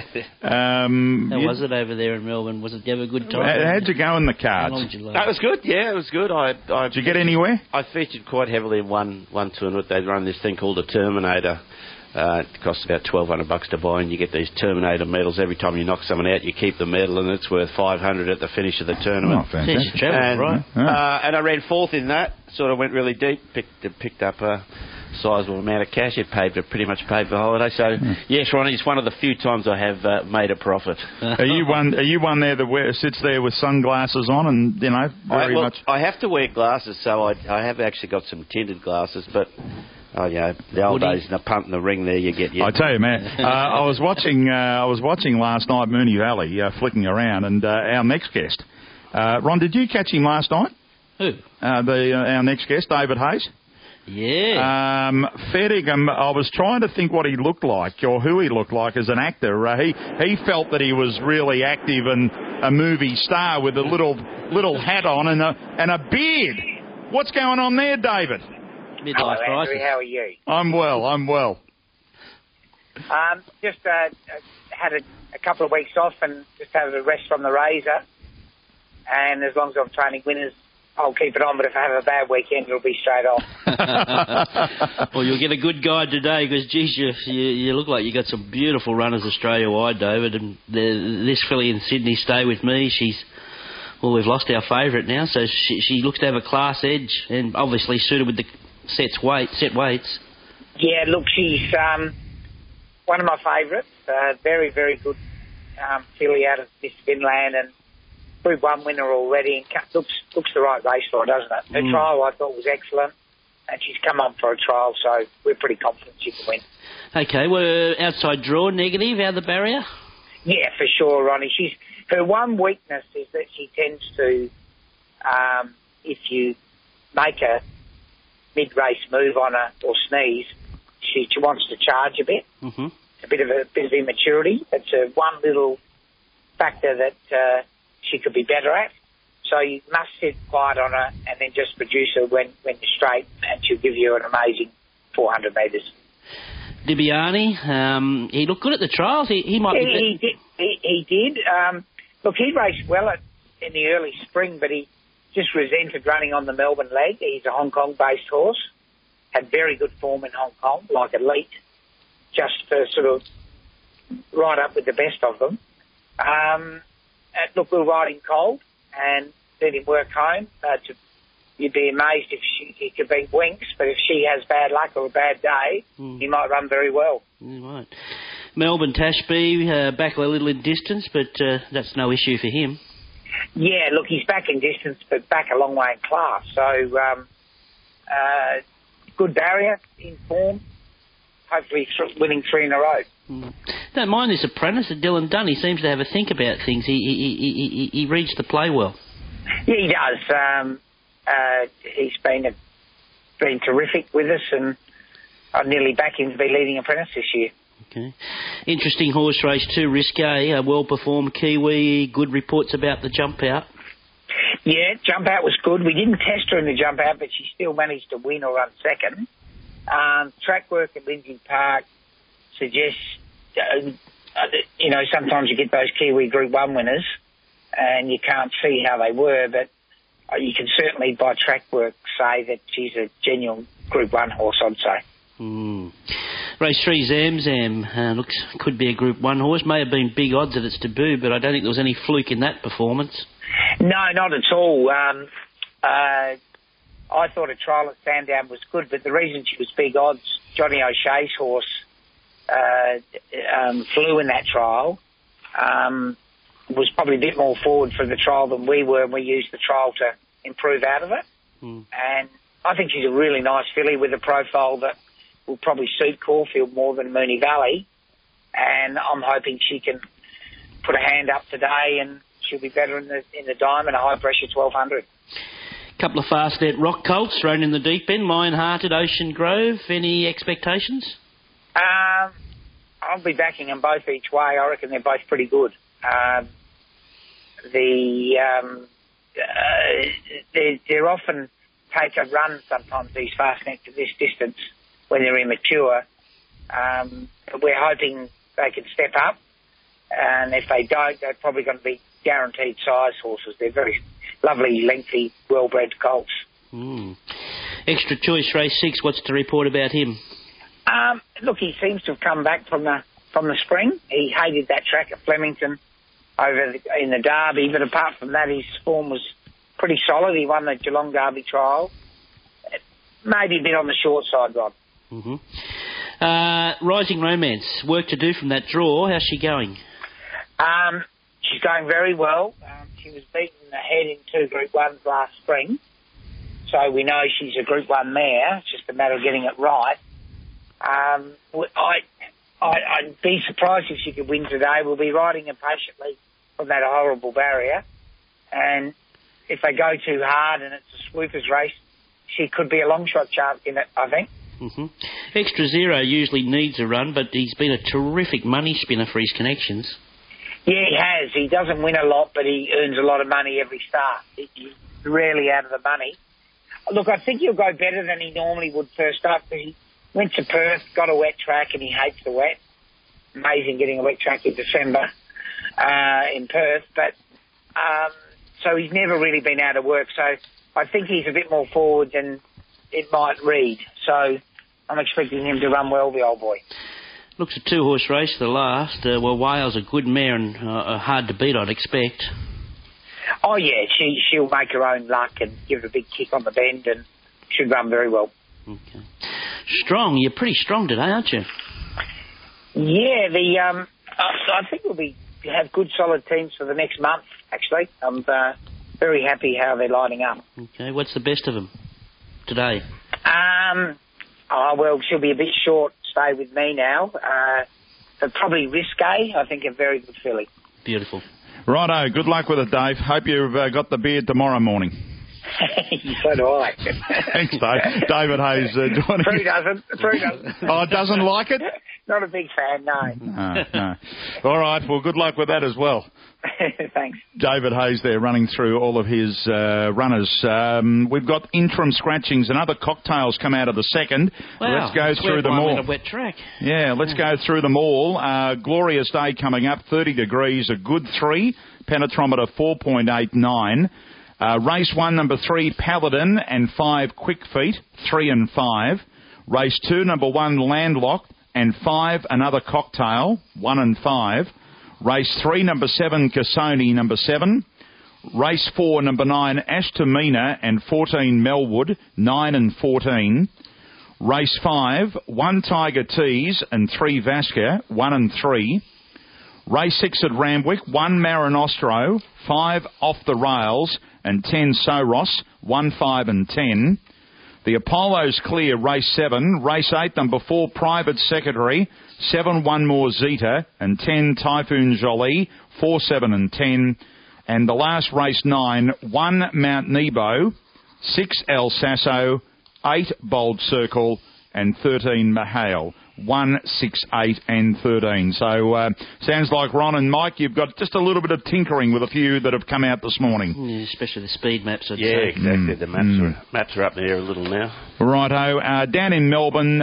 Speaker 6: was it over there in Melbourne? Did you have a good time?
Speaker 3: How'd you go in the cards?
Speaker 7: That was good, yeah, it was good.
Speaker 3: Did you get anywhere?
Speaker 7: I featured quite heavily in one tournament. They'd run this thing called a Terminator. It costs about $1,200 to buy, and you get these Terminator medals. Every time you knock someone out, you keep the medal, and it's worth $500 at the finish of the tournament.
Speaker 3: Oh, fantastic.
Speaker 7: And I ran 4th in that. Sort of went really deep. Picked up a sizable amount of cash. It pretty much paid for the holiday. So yes, Ronnie, it's one of the few times I have made a profit.
Speaker 3: Are you one there that sits there with sunglasses on and very much?
Speaker 7: I have to wear glasses, so I have actually got some tinted glasses, but. Oh yeah, the old days, the pump and the ring there, you get.
Speaker 3: I tell you, man, I was watching last night Moonee Valley flicking around, and our next guest, Ron, did you catch him last night?
Speaker 6: Who?
Speaker 3: Our next guest, David Hayes.
Speaker 6: Yeah.
Speaker 3: Fair dinkum, I was trying to think what he looked like or who he looked like as an actor. He felt that he was really active and a movie star with a little hat on and a beard. What's going on there, David?
Speaker 10: Hello, Andrew. How are you?
Speaker 3: I'm well.
Speaker 10: Just had a couple of weeks off and just had a rest from the razor. And as long as I'm training winners, I'll keep it on. But if I have a bad weekend, it'll be straight off.
Speaker 6: Well, you'll get a good guide today because, geez, you look like you got some beautiful runners Australia-wide, David. And this filly in Sydney, Stay With Me, we've lost our favourite now, so she looks to have a class edge and obviously suited with the set weights.
Speaker 10: Yeah, look, she's one of my favourites. Very, very good filly out of Miss Finland, and Group 1 winner already. And looks the right race for her, doesn't it? Her trial I thought was excellent, and she's come on for a trial, so we're pretty confident she can win.
Speaker 6: Okay, well, outside draw, negative, out of the barrier?
Speaker 10: Yeah, for sure, Ronnie. Her one weakness is that she tends to, if you make a mid-race move on her or sneeze, she wants to charge a bit.
Speaker 6: Mm-hmm.
Speaker 10: A bit of immaturity. It's one little factor that she could be better at. So you must sit quiet on her and then just produce her when you're straight, and she'll give you an amazing 400 metres.
Speaker 6: Dibiani, he looked good at the trials. He might be...
Speaker 10: He did. Look, he raced well in the early spring, but he just resented running on the Melbourne leg. He's a Hong Kong-based horse. Had very good form in Hong Kong, like elite, just sort of right up with the best of them. Look, we'll ride him cold and let him work home. You'd be amazed if he could beat Winks, but if she has bad luck or a bad day, he might run very well.
Speaker 6: He might. Melbourne Tashby, back a little in distance, but that's no issue for him.
Speaker 10: Yeah, look, he's back in distance, but back a long way in class. So, good barrier, in form, hopefully winning 3 in a row.
Speaker 6: Don't mind this apprentice, Dylan Dunn. He seems to have a think about things. He reads the play well.
Speaker 10: Yeah, he does. He's been terrific with us, and I'd nearly back him to be leading apprentice this year.
Speaker 6: Okay. Interesting horse race too, Risque, a well-performed Kiwi, good reports about the jump out.
Speaker 10: Yeah, jump out was good. We didn't test her in the jump out, but she still managed to win or run second. Track work at Lindsay Park suggests, sometimes you get those Kiwi Group 1 winners and you can't see how they were, but you can certainly, by track work, say that she's a genuine Group 1 horse, I'd say.
Speaker 6: Race 3, Zamzam, looks could be a Group 1 horse. May have been big odds at its debut, but I don't think there was any fluke in that performance.
Speaker 10: No, not at all. I thought a trial at Sandown was good, but the reason she was big odds, Johnny O'Shea's horse flew in that trial, was probably a bit more forward for the trial than we were, and we used the trial to improve out of it. And I think she's a really nice filly with a profile that will probably suit Caulfield more than Moonee Valley, and I'm hoping she can put a hand up today and she'll be better in the diamond, a high-pressure 1200.
Speaker 6: Couple of fast net rock colts thrown in the deep end, Lion-Hearted, Ocean Grove. Any expectations?
Speaker 10: I'll be backing them both each way. I reckon they're both pretty good. They're often take a run sometimes, these fast nets at this distance, when they're immature. But we're hoping they can step up. And if they don't, they're probably going to be guaranteed size horses. They're very lovely, lengthy, well-bred colts.
Speaker 6: Extra Choice Race 6, what's the report about him?
Speaker 10: Look, he seems to have come back from the spring. He hated that track at Flemington in the Derby, but apart from that, his form was pretty solid. He won the Geelong Derby trial. Maybe a bit on the short side, Rod.
Speaker 6: Rising Romance, work to do from that draw. How's she going?
Speaker 10: She's going very well. She was beaten ahead in 2 Group 1s last spring, so we know she's a Group 1 mare. It's just a matter of getting it right. I'd be surprised if she could win today. We'll be riding impatiently from that horrible barrier, and if they go too hard and it's a swoopers race, she could be a long shot chance in it, I think.
Speaker 6: Extra Zero usually needs a run, but he's been a terrific money spinner for his connections.
Speaker 10: Yeah, he has. He doesn't win a lot, but he earns a lot of money every start. He's rarely out of the money. Look, I think he'll go better than he normally would first up. He went to Perth, got a wet track, and he hates the wet. Amazing getting a wet track in December in Perth. But so he's never really been out of work. So I think he's a bit more forward than it might read. So I'm expecting him to run well, the old boy.
Speaker 6: Looks a 2-horse race, the last. Wales, a good mare and hard to beat, I'd expect.
Speaker 10: Oh, yeah, she'll make her own luck and give it a big kick on the bend and should run very well.
Speaker 6: Okay. Strong. You're pretty strong today, aren't you?
Speaker 10: Yeah, I think we'll have good, solid teams for the next month, actually. I'm very happy how they're lining up.
Speaker 6: Okay, what's the best of them today?
Speaker 10: Well, she'll be a bit short, stay with me now. But probably Risque, I think, a very good filly.
Speaker 6: Beautiful.
Speaker 3: Righto, good luck with it, Dave. Hope you've got the beard tomorrow morning.
Speaker 10: So do I.
Speaker 3: Thanks, Dave. David Hayes joining
Speaker 10: Prue doesn't.
Speaker 3: Oh, it doesn't like it?
Speaker 10: Not a big fan, no.
Speaker 3: No. All right, well, good luck with that as well.
Speaker 10: Thanks.
Speaker 3: David Hayes there running through all of his runners. We've got interim scratchings and other cocktails come out of the second.
Speaker 6: Wow,
Speaker 3: let's go through them all.
Speaker 6: A wet track.
Speaker 3: Yeah, let's go through them all. Glorious Day coming up, 30 degrees, a good 3. Penetrometer 4.89. Race 1, number 3, Paladin, and 5, Quick Feet, 3 and 5. Race 2, number 1, Landlocked, and 5, Another Cocktail, 1 and 5. Race 3, number 7, Cassoni, number 7. Race 4, number 9, Ashtamina, and 14, Melwood, 9 and 14. Race 5, 1 Tiger Tease, and 3 Vasca, 1 and 3. Race 6 at Randwick, 1 Marinostro, 5 Off the Rails, and 10 Soros, 1, 5 and 10. The Apollo's clear, race 7. Race 8, number 4, Private Secretary, 7, 1 More Zeta, and 10 Typhoon Jolie, 4, 7 and 10. And the last race 9, 1 Mount Nebo, 6 El Sasso, 8 Bold Circle, and 13 Mahale. 1, 6, 8 and 13. So sounds like Ron and Mike, you've got just a little bit of tinkering with a few that have come out this morning.
Speaker 6: Yeah, especially the speed maps, I'd say.
Speaker 7: Exactly. The maps are up there a little now.
Speaker 3: Righto. Down in Melbourne,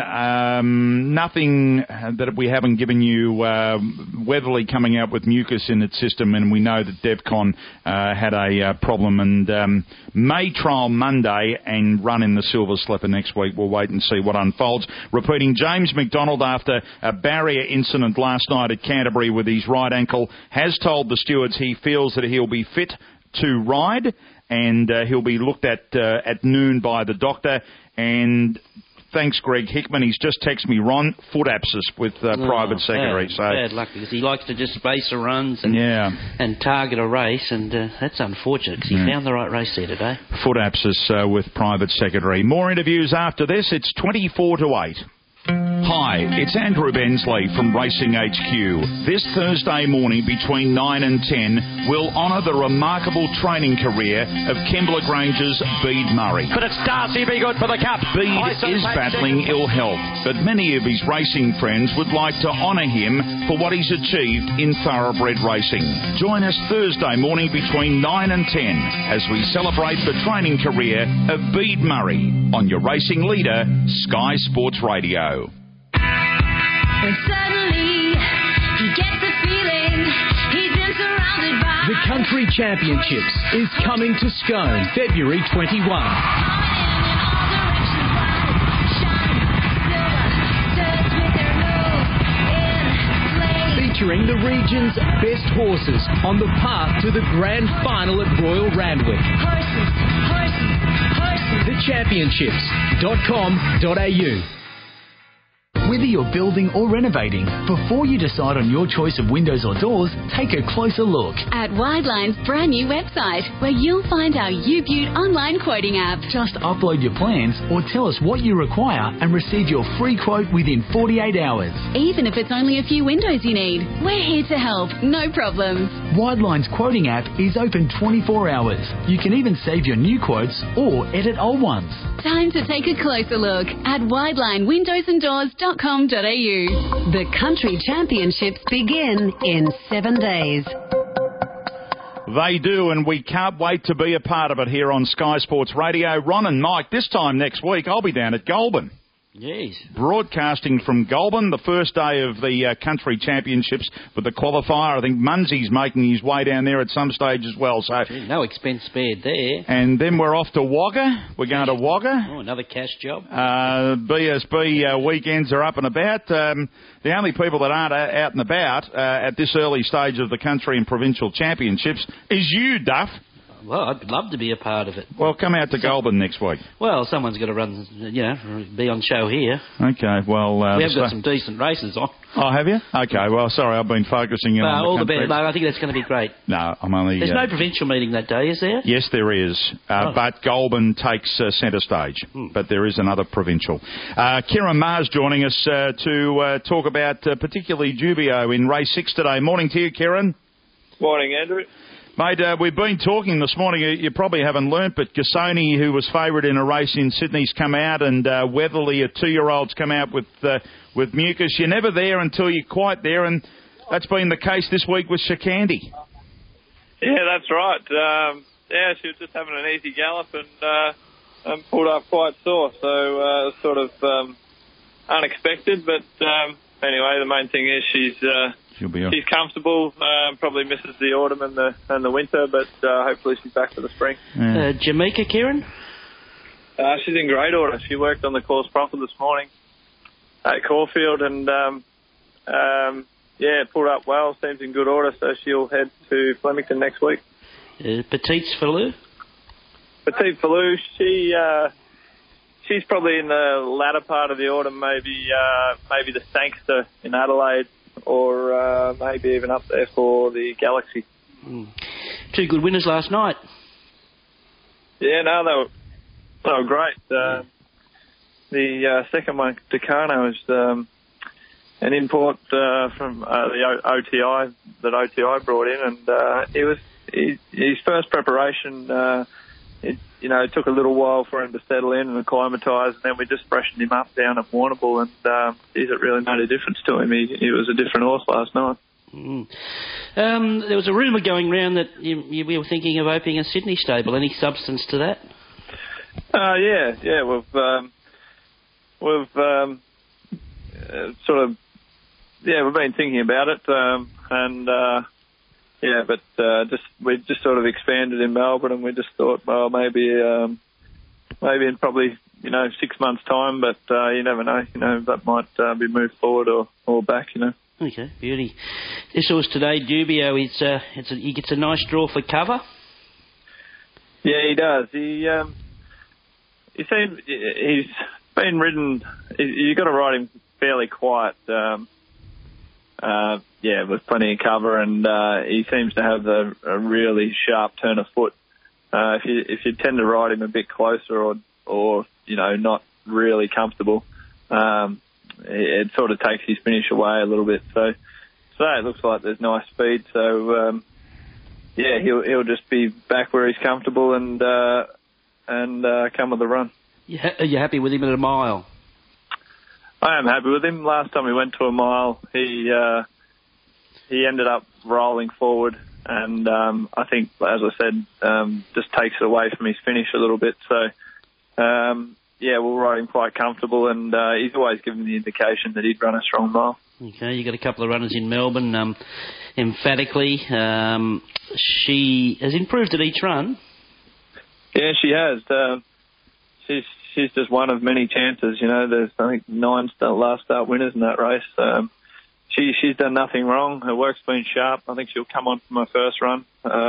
Speaker 3: nothing that we haven't given you. Weatherly coming out with mucus in its system, and we know that DevCon had a problem, and may trial Monday and run in the Silver Slipper next week. We'll wait and see what unfolds. Repeating, James McDonald, after a barrier incident last night at Canterbury with his right ankle, has told the stewards he feels that he'll be fit to ride, and he'll be looked at noon by the doctor. And thanks, Greg Hickman. He's just texted me, Ron, foot abscess with Private Secretary.
Speaker 6: Bad luck, because he likes to just space the runs and target a race, and that's unfortunate, because he found the right race there today.
Speaker 3: Foot abscess with Private Secretary. More interviews after this. It's 24 to 8. Hi, it's Andrew Bensley from Racing HQ. This Thursday morning between 9 and 10, we'll honour the remarkable training career of Kembla Grange's Bede Murray.
Speaker 5: But it's Darcy Be Good for the cup.
Speaker 3: Bede is battling ill health, but many of his racing friends would like to honour him for what he's achieved in thoroughbred racing. Join us Thursday morning between 9 and 10 as we celebrate the training career of Bede Murray on your racing leader, Sky Sports Radio.
Speaker 11: And suddenly, he gets the feeling he's been surrounded by...
Speaker 12: The Country Championships is coming to Scone, February 21. Featuring the region's best horses on the path to the grand final at Royal Randwick.
Speaker 11: Horses.
Speaker 12: Thechampionships.com.au. Whether you're building or renovating, before you decide on your choice of windows or doors, take a closer look
Speaker 2: at Wideline's brand new website, where you'll find our UBute online quoting app.
Speaker 12: Just upload your plans or tell us what you require and receive your free quote within 48 hours.
Speaker 2: Even if it's only a few windows you need, we're here to help, no problems.
Speaker 12: Wideline's quoting app is open 24 hours. You can even save your new quotes or edit old ones.
Speaker 2: Time to take a closer look at widelinewindowsanddoors.com.au. The Country Championships begin in 7 days.
Speaker 3: They do, and we can't wait to be a part of it here on Sky Sports Radio. Ron and Mike, this time next week, I'll be down at Goulburn.
Speaker 6: Yes.
Speaker 3: Broadcasting from Goulburn, the first day of the Country Championships with the qualifier. I think Munsey's making his way down there at some stage as well. So
Speaker 6: no expense spared there.
Speaker 3: And then we're off to Wagga. We're going to Wagga.
Speaker 6: Oh, another cash job.
Speaker 3: BSB weekends are up and about. The only people that aren't out and about at this early stage of the Country and Provincial Championships is you, Duff.
Speaker 6: Well, I'd love to be a part of it.
Speaker 3: Well, come out to Goulburn next week.
Speaker 6: Well, someone's got to run, be on show here.
Speaker 3: Okay, well...
Speaker 6: we have got some decent races on.
Speaker 3: Oh, have you? Okay, well, sorry, I've been focusing in on
Speaker 6: all
Speaker 3: the
Speaker 6: the best. I think that's going to be great.
Speaker 3: No, I'm only...
Speaker 6: There's no provincial meeting that day, is there?
Speaker 3: Yes, there is, but Goulburn takes centre stage, but there is another provincial. Kieran Maher's joining us to talk about particularly Jubio in race 6 today. Morning to you, Kieran.
Speaker 13: Morning, Andrew.
Speaker 3: Mate, we've been talking this morning. You probably haven't learnt, but Gasoni, who was favourite in a race in Sydney's come out, and Weatherly, a 2-year-old's come out with Mucus. You're never there until you're quite there, and that's been the case this week with Shikandi.
Speaker 13: Yeah, that's right. She was just having an easy gallop and pulled up quite sore, so sort of unexpected. But anyway, the main thing is she's comfortable. Probably misses the autumn and the winter, but hopefully she's back for the spring.
Speaker 3: Yeah.
Speaker 6: Jamaica, Kieran?
Speaker 13: She's in great order. She worked on the course proper this morning at Caulfield and pulled up well. Seems in good order, so she'll head to Flemington next week.
Speaker 6: Petite Falou?
Speaker 13: Petite Falou, she's probably in the latter part of the autumn, maybe the Sangster in Adelaide, or maybe even up there for the Galaxy.
Speaker 6: 2 good winners last night.
Speaker 13: Yeah, no, they were great. The second one, Tucano, is an import from the OTI that OTI brought in, and his first preparation. It took a little while for him to settle in and acclimatise, and then we just freshened him up down at Warrnambool, and it really made a difference to him. He was a different horse last night.
Speaker 6: There was a rumour going round that you were thinking of opening a Sydney stable. Any substance to that?
Speaker 13: We've been thinking about it, we just sort of expanded in Melbourne, and we just thought, well, maybe in probably 6 months' time, but you never know, that might be moved forward or back,
Speaker 6: Okay, beauty. This horse today, Jubio, he gets a nice draw for cover.
Speaker 13: Yeah, he does. He's been ridden. You've got to ride him fairly quiet. With plenty of cover, and he seems to have a really sharp turn of foot. If you tend to ride him a bit closer or not really comfortable, it sort of takes his finish away a little bit. So it looks like there's nice speed. So he'll just be back where he's comfortable and come with the run.
Speaker 6: Are you happy with him at a mile?
Speaker 13: I am happy with him. Last time we went to a mile, he ended up rolling forward, and I think, as I said, just takes it away from his finish a little bit. So, we'll ride him quite comfortable, and he's always given the indication that he'd run a strong mile.
Speaker 6: Okay, you got a couple of runners in Melbourne. Emphatically, she has improved at each run.
Speaker 13: Yeah, she has. She's just one of many chances. There's, I think, 9 last start winners in that race. She's done nothing wrong. Her work's been sharp. I think she'll come on for my first run.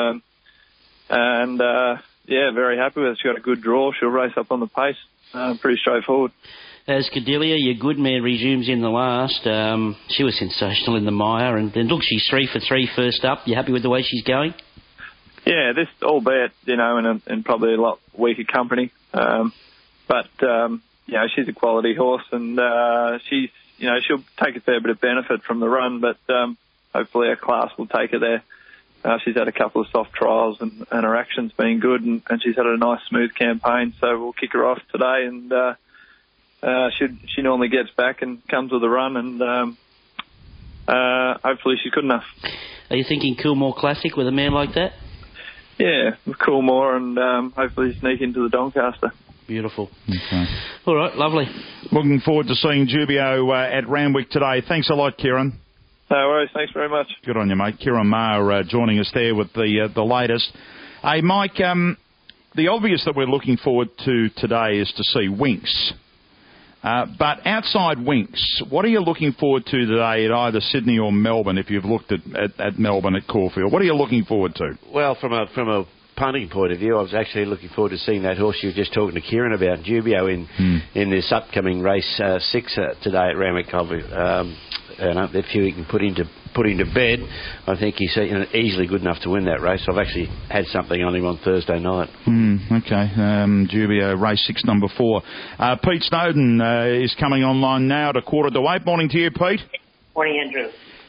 Speaker 13: Very happy with it. She's got a good draw. She'll race up on the pace. Pretty straightforward. As
Speaker 6: Cordelia, your good mare, resumes in the last. She was sensational in the mire. And look, she's 3 for 3 first up. You happy with the way she's going?
Speaker 13: Yeah, this, albeit, in probably a lot weaker company. But she's a quality horse, and she'll take a fair bit of benefit from the run, but hopefully her class will take her there. She's had a couple of soft trials, and her action's been good, and she's had a nice smooth campaign, so we'll kick her off today, and she normally gets back and comes with a run, and hopefully she's good enough.
Speaker 6: Are you thinking Coolmore Classic with a man like that?
Speaker 13: Yeah, with Coolmore, and hopefully sneak into the Doncaster.
Speaker 6: Beautiful.
Speaker 3: Okay.
Speaker 6: All right, lovely.
Speaker 3: Looking forward to seeing Jubio at Randwick today. Thanks a lot, Kieran.
Speaker 13: No worries. Thanks very much.
Speaker 3: Good on you, mate. Kieran Maher joining us there with the latest. Hey, Mike, the obvious that we're looking forward to today is to see Winx. But outside Winx, what are you looking forward to today at either Sydney or Melbourne, if you've looked at Melbourne at Caulfield? What are you looking forward to?
Speaker 7: Well, from a punting point of view, I was actually looking forward to seeing that horse you were just talking to Kieran about, Dubio, in this upcoming race 6 today at Randwick. And if you can put into bed, I think he's easily good enough to win that race. I've actually had something on him on Thursday night.
Speaker 3: Okay, Dubio, race 6, number 4. Pete Snowden is coming online now at 7:45. Morning to you, Pete.
Speaker 14: Morning, Andrew.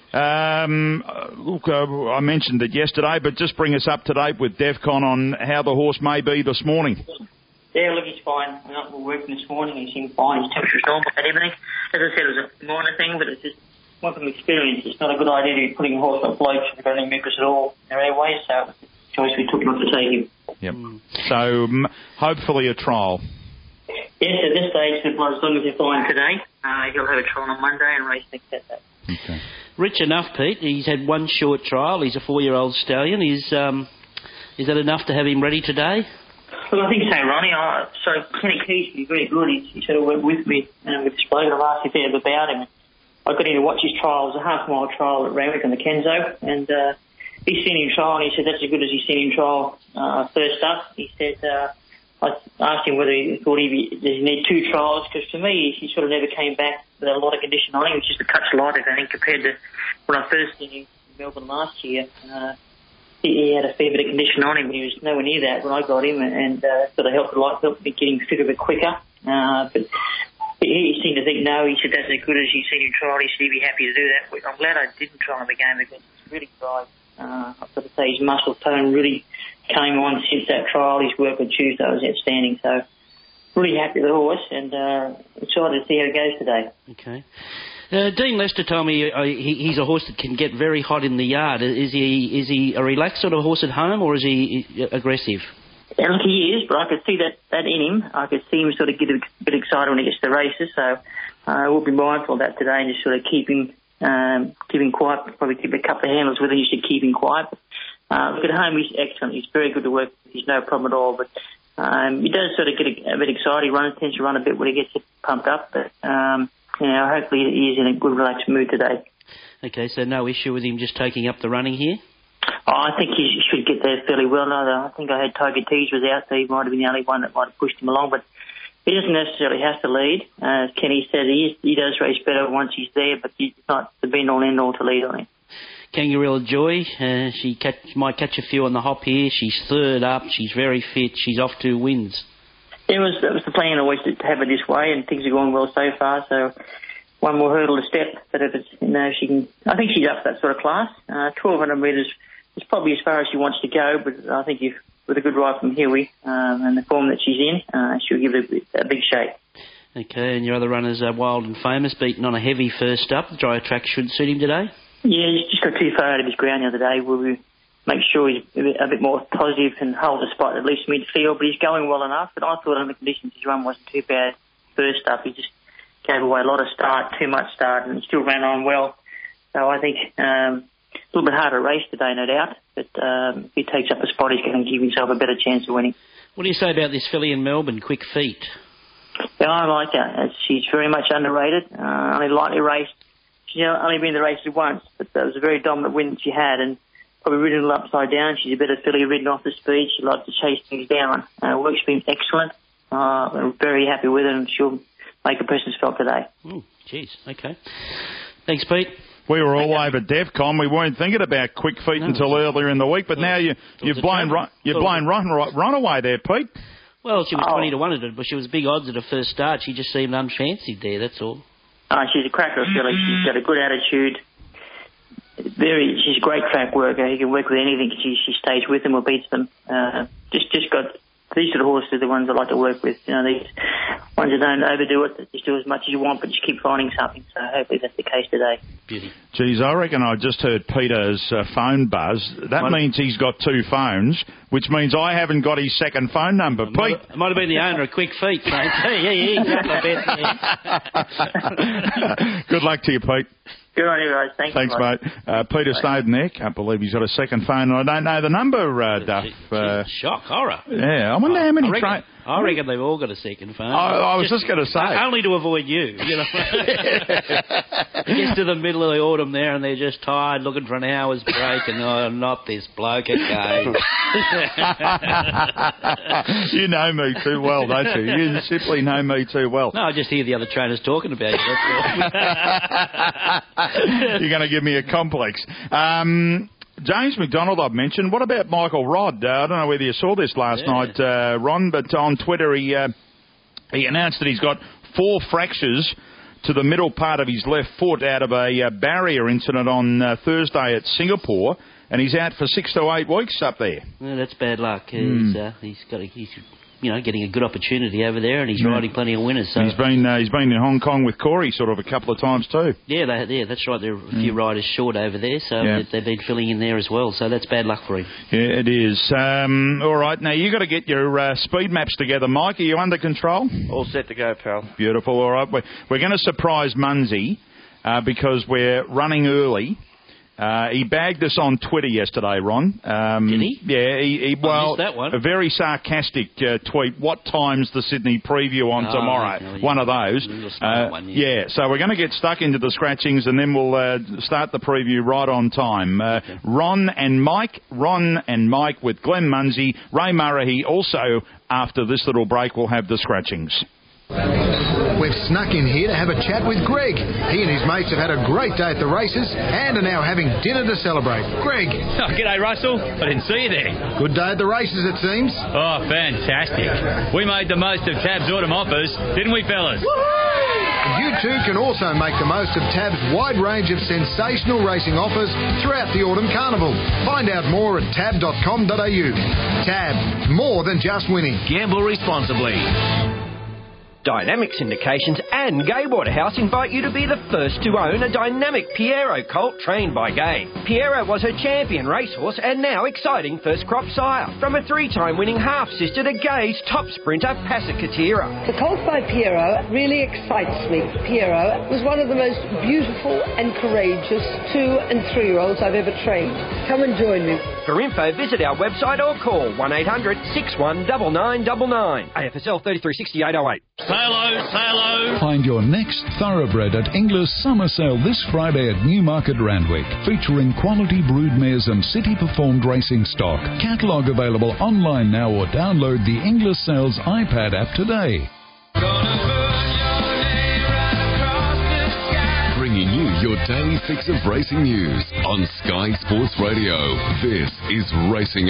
Speaker 3: Look, I mentioned it yesterday, but just bring us up to date with Devcon on how the horse may be this morning.
Speaker 14: Yeah, look, he's fine. We're working this morning. He seemed fine. His temperature's normal and everything. As I said, it was a minor thing, but it's just one from experience. It's not a good idea to be putting a horse on floats if you've got any mucus at all in their airways, so it's a choice we took not to take him.
Speaker 3: Yep. So, hopefully a trial.
Speaker 14: Yes, at this stage, as long as they're fine today, he'll have a trial on Monday and race next Saturday.
Speaker 3: Okay.
Speaker 6: Rich enough, Pete. He's had one short trial. He's a 4-year-old stallion. Is that enough to have him ready today?
Speaker 14: Well, I think so, Ronnie. So Kenny Keys is very good. He sort of went with me with this bloke. I've asked if he had about him. I got in to watch his trial. It was a half-mile trial at Randwick on the Kenzo, and he's seen him trial, and he said that's as good as he's seen him trial first up. He said, I asked him whether he thought does he need 2 trials, because to me, he sort of never came back with a lot of condition on him. It was just a touch lighter, I think, compared to when I first seen him in Melbourne last year. He had a fair bit of condition on him, but he was nowhere near that when I got him, and sort of helped me getting fit a bit quicker. But he seemed to think, no, he said that's as good as he's seen him trial. He said he'd be happy to do that. I'm glad I didn't trial him again, because it's really dry. I've got to say his muscle tone really came on since that trial. His work on Tuesday was outstanding, so really happy with the horse, and excited to see how it goes today.
Speaker 6: Okay. Dean Lester told me he's a horse that can get very hot in the yard. Is he a relaxed sort of horse at home, or is he aggressive?
Speaker 14: Yeah, look, he is, but I could see that in him. I could see him sort of get a bit excited when he gets to the races, so we'll be mindful of that today and just sort of keep him quiet, probably keep a couple of handlers with him just to keep him quiet. Look, at home he's excellent. He's very good to work with. He's no problem at all, but he does sort of get a bit excited. He tends to run a bit when he gets pumped up, but hopefully he is in a good, relaxed mood today.
Speaker 6: Okay, so no issue with him just taking up the running here?
Speaker 14: I think he should get there fairly well. I think I had Tiger Tease was out, so he might have been the only one that might have pushed him along, but he doesn't necessarily have to lead. As Kenny said, he does race better once he's there, but it's not the be-all end-all to lead on him.
Speaker 6: Kangaroo Joy, she might catch a few on the hop here. She's third up. She's very fit. She's off 2 wins.
Speaker 14: It was the plan always to have it this way, and things are going well so far. So one more hurdle to step. But if it's she can, I think she's up for that sort of class. 1,200 metres is probably as far as she wants to go. But I think with a good ride from Huey and the form that she's in, she'll give it a big shake.
Speaker 6: Okay, and your other runners are Wild and Famous, beaten on a heavy first up. The dry track should suit him today. Yeah, he's just got too far out of his ground the other day. We'll make sure he's a bit more positive and hold the spot at least midfield, but he's going well enough. But I thought under conditions his run wasn't too bad first up. He just gave away a lot of start, too much start, and still ran on well. So I think a little bit harder race today, no doubt, but if he takes up a spot, he's going to give himself a better chance of winning. What do you say about this filly in Melbourne, Quick Feet? Yeah, I like her. She's very much underrated, only lightly raced. She's only been in the races once, but that was a very dominant win that she had, and probably ridden a little upside down. She's a better filly ridden off the speed. She likes to chase things down. Work's been excellent. I'm very happy with her, and she'll make a presence felt today. Oh, jeez. Okay. Thanks, Pete.
Speaker 3: We were all over Devcon. We weren't thinking about Quick Feet until earlier in the week, but now you've blown Runaway there, Pete.
Speaker 6: Well, she was 20 to 1, but she was big odds at her first start. She just seemed unfancied there, that's all. She's a cracker filly. She's got a good attitude. She's a great track worker. He can work with anything. She stays with them or beats them. Just got these sort of horses are the ones I like to work with. These ones that don't overdo it, that just do as much as you want, but just keep finding something. So hopefully that's the case today. Beauty. Geez, I reckon I just heard Peter's phone buzz. That means he's got 2 phones, which means I haven't got his second phone number. Pete. It might have been the owner of Quick Feet, mate. Yeah. Good luck to you, Pete. Good on you guys. Thanks, mate. Peter Snowden there. Can't believe he's got a second phone. I don't know the number, Duff. Shock, horror. Yeah, I wonder how many I reckon they've all got a second phone.
Speaker 3: I was just going to say.
Speaker 6: Only to avoid you, you know. It gets to the middle of the autumn there and they're just tired looking for an hour's break and not this bloke again.
Speaker 3: You know me too well, don't you? You simply know me too well.
Speaker 6: No, I just hear the other trainers talking about you. That's all.
Speaker 3: You're going to give me a complex. James McDonald I've mentioned. What about Michael Rodd? I don't know whether you saw this last night, Ron, but on Twitter he announced that he's got 4 fractures to the middle part of his left foot out of a barrier incident on Thursday at Singapore, and he's out for 6 to 8 weeks up there.
Speaker 6: Well, that's bad luck. He's getting a good opportunity over there, and he's riding plenty of winners. So.
Speaker 3: He's been in Hong Kong with Corey sort of a couple of times too.
Speaker 6: Yeah, that's right. There are a few riders short over there, so they've been filling in there as well. So that's bad luck for him.
Speaker 3: Yeah, it is. All right, now you got to get your speed maps together, Mike. Are you under control?
Speaker 7: All set to go, pal.
Speaker 3: Beautiful. All right, we're going to surprise Munsey because we're running early. He bagged us on Twitter yesterday, Ron.
Speaker 6: Did he?
Speaker 3: Yeah, he
Speaker 6: missed that one.
Speaker 3: A very sarcastic tweet. What time's the Sydney preview on tomorrow?
Speaker 6: No,
Speaker 3: one of those. So we're going to get stuck into the scratchings and then we'll start the preview right on time. Okay. Ron and Mike with Glenn Munsey, Ray Murray. Also, after this little break, we'll have the scratchings.
Speaker 15: We've snuck in here to have a chat with Greg. He and his mates have had a great day at the races and are now having dinner to celebrate. Greg.
Speaker 16: Oh, g'day, Russell. I didn't see you there.
Speaker 15: Good day at the races, it seems.
Speaker 16: Oh, fantastic. We made the most of Tab's autumn offers, didn't we, fellas?
Speaker 15: Woo-hoo! You too can also make the most of Tab's wide range of sensational racing offers throughout the Autumn Carnival. Find out more at tab.com.au. Tab, more than just winning.
Speaker 16: Gamble responsibly.
Speaker 17: Dynamic Syndications and Gay Waterhouse invite you to be the first to own a dynamic Piero colt trained by Gay. Piero was her champion racehorse and now exciting first crop sire. From a 3-time winning half-sister to Gay's top sprinter, Pasicatira.
Speaker 18: The colt by Piero really excites me. Piero was one of the most beautiful and courageous 2- and 3-year-olds I've ever trained. Come and join me.
Speaker 17: For info, visit our website or call 1800 61 9999. AFSL 336808.
Speaker 19: Hello. Find your next thoroughbred at Inglis Summer Sale this Friday at Newmarket Randwick, featuring quality broodmares and city-performed racing stock. Catalogue available online now or download the Inglis Sales iPad app today.
Speaker 4: Bringing you your daily fix of racing news on Sky Sports Radio. This is Racing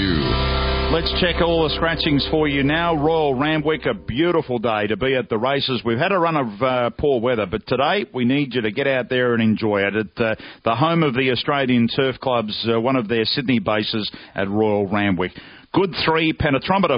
Speaker 4: HQ.
Speaker 3: Let's check all the scratchings for you now. Royal Randwick, a beautiful day to be at the races. We've had a run of poor weather, but today we need you to get out there and enjoy it. At the home of the Australian Turf Clubs, one of their Sydney bases at Royal Randwick. Good 3, Pentatроmeter